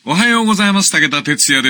おはようございます。武田哲也です。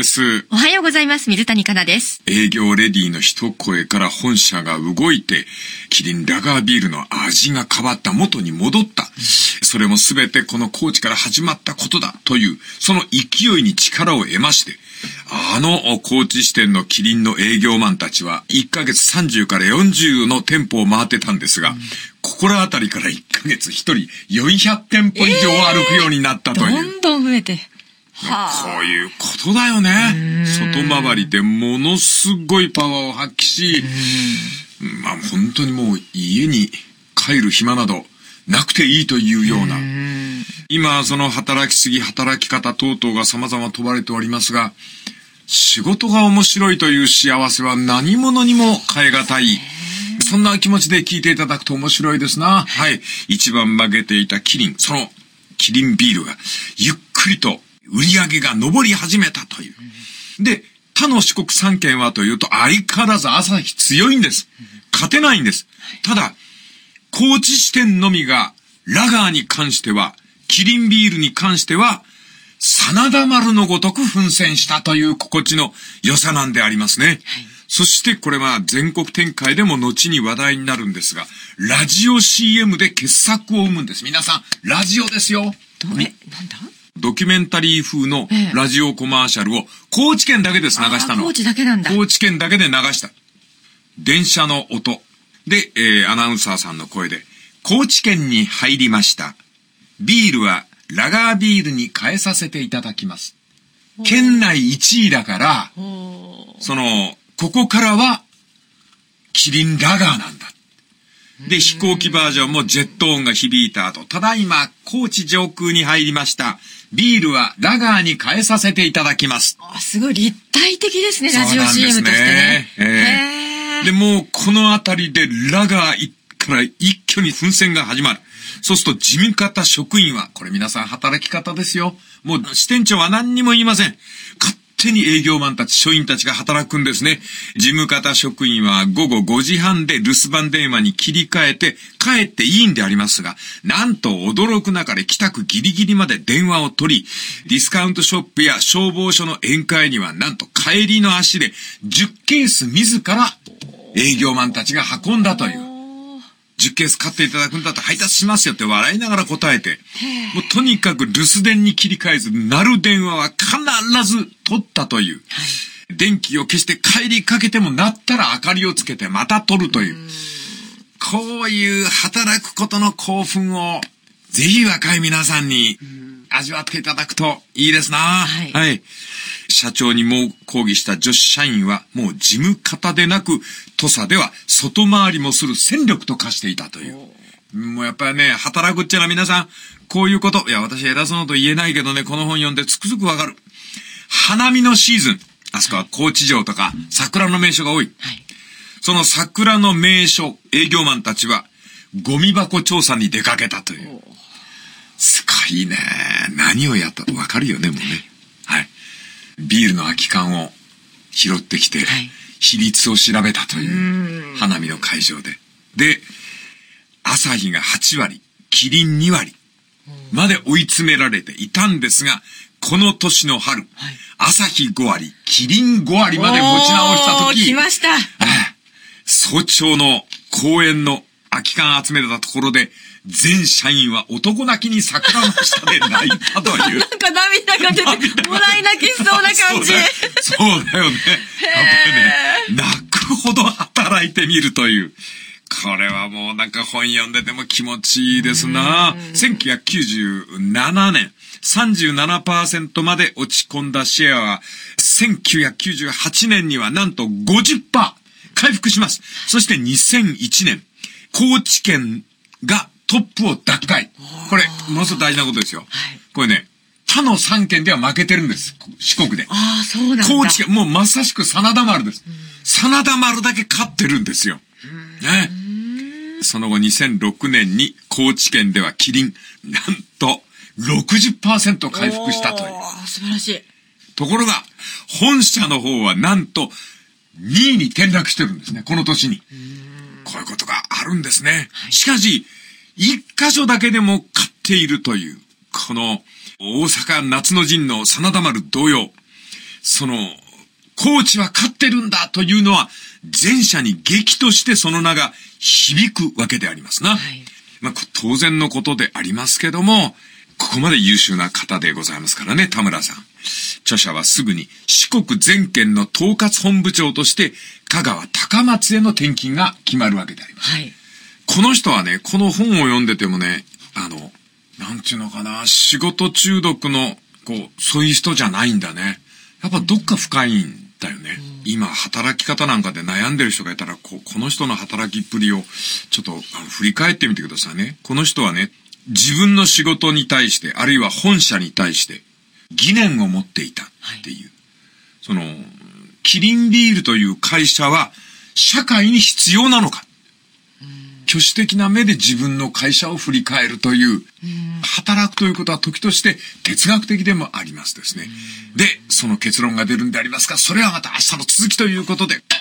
おはようございます。水谷香奈です。 営業レディの一声から本社が動いて、キリンラガービールの味が変わった、元に戻った。それもすべてこの高知から始まったことだという、その勢いに力を得まして、高知支店のキリンの営業マンたちは1ヶ月30から40の店舗を回ってたんですが、心当たりから1ヶ月1人400店舗以上歩くようになったという。 どんどん増えて。 こういうことだよね。外回りでものすごいパワーを発揮し、本当にもう家に帰る暇などなくていいというような。今その働きすぎ、働き方等々が様々問われておりますが、仕事が面白いという幸せは何者にも代え難い。そんな気持ちで聞いていただくと面白いですな。はい。一番負けていたキリン、そのキリンビールがゆっくりと売り上げが上り始めたという。で、他の四国3県はというと相変わらず朝日強いんです。勝てないんです。ただ、高知支店のみがラガーに関しては、キリンビールに関しては、真田丸のごとく奮戦したという心地の良さなんでありますね。そしてこれは全国展開でも後に話題になるんですが、ラジオ CM で傑作を生むんです。皆さん、ラジオですよ。 なんだ？ ドキュメンタリー風のラジオコマーシャルを高知県だけです流したの。 高知だけなんだ。 高知県だけで流した。電車の音で、アナウンサーさんの声で、高知県に入りました。ビールはラガービールに変えさせていただきます。県内1位だから、ここからはキリンラガーなんだ。で、飛行機バージョンもジェット音が響いた後、ただいま高知上空に入りました。ビールはラガーに変えさせていただきます。 すごい立体的ですね、ラジオ CM としてね。 で、もうこのあたりでラガーから一挙に奮戦が始まる。そうすると事務方職員は、これ皆さん働き方ですよ。もう支店長は何にも言いません。勝手に営業マンたち、所員たちが働くんですね。事務方職員は午後5時半で留守番電話に切り替えて帰っていいんでありますが、なんと驚く中で帰宅ギリギリまで電話を取り、ディスカウントショップや消防署の宴会にはなんと帰りの足で10ケース自ら営業マンたちが運んだという。10ケース買っていただくんだと配達しますよって笑いながら答えて、もうとにかく留守電に切り替えず、鳴る電話は必ず取ったという。電気を消して帰りかけても鳴ったら明かりをつけてまた取るという。こういう働くことの興奮を、ぜひ若い皆さんに味わっていただくといいですな。はい。社長にも抗議した女子社員はもう事務方でなく土佐では外回りもする戦力と化していたという。もうやっぱりね、働くっちゃな皆さん、こういうこと、いや私偉そうなこと言えないけどね、この本読んでつくづくわかる。花見のシーズン、あそこは高知城とか桜の名所が多い。その桜の名所、営業マンたちはゴミ箱調査に出かけたという。すごいね。何をやったとわかるよね、もうね。はい。ビールの空き缶を拾ってきて、比率を調べたという花見の会場で。で、朝日が8割、キリン2割まで追い詰められていたんですが、この年の春、朝日5割、キリン5割まで持ち直した時、 来ました。 早朝の公園の空き缶集めたところで、全社員は男泣きに桜の下で泣いたという。 なんか涙が出て、もらい泣きしそうな感じ。 そうだよね。やっぱりね、泣くほど働いてみるという。これはもうなんか本読んでても気持ちいいですな。1997年、37% まで落ち込んだシェアは、1998年にはなんと 50% 回復します。そして2001年、高知県がトップを奪回。これ、ものすごく大事なことですよ。これね、他の3県では負けてるんです。四国で。 そうなんだ。 高知県、もうまさしく真田丸です。真田丸だけ勝ってるんですよ。ね。その後2006年に高知県ではキリン、なんと 60% 回復したという。 素晴らしい。 ところが、本社の方はなんと2位に転落してるんですね。この年に。こういうことがあるんですね。しかし、一箇所だけでも勝っているという、この大阪夏の陣の真田丸同様、高知は勝ってるんだというのは、前者に激としてその名が響くわけでありますな。当然のことでありますけども、ここまで優秀な方でございますからね、田村さん。著者はすぐに四国全県の統括本部長として香川高松への転勤が決まるわけであります。この人はね、この本を読んでてもね、なんちゅうのかな、仕事中毒の、そういう人じゃないんだね。やっぱどっか深いんだよね。今、働き方なんかで悩んでる人がいたら、この人の働きっぷりを、ちょっと振り返ってみてくださいね。この人はね、自分の仕事に対して、あるいは本社に対して、疑念を持っていたっていう。キリンビールという会社は、社会に必要なのか。挙手的な目で自分の会社を振り返るという、働くということは時として哲学的でもありますですね。で、その結論が出るんでありますが、それはまた明日の続きということで。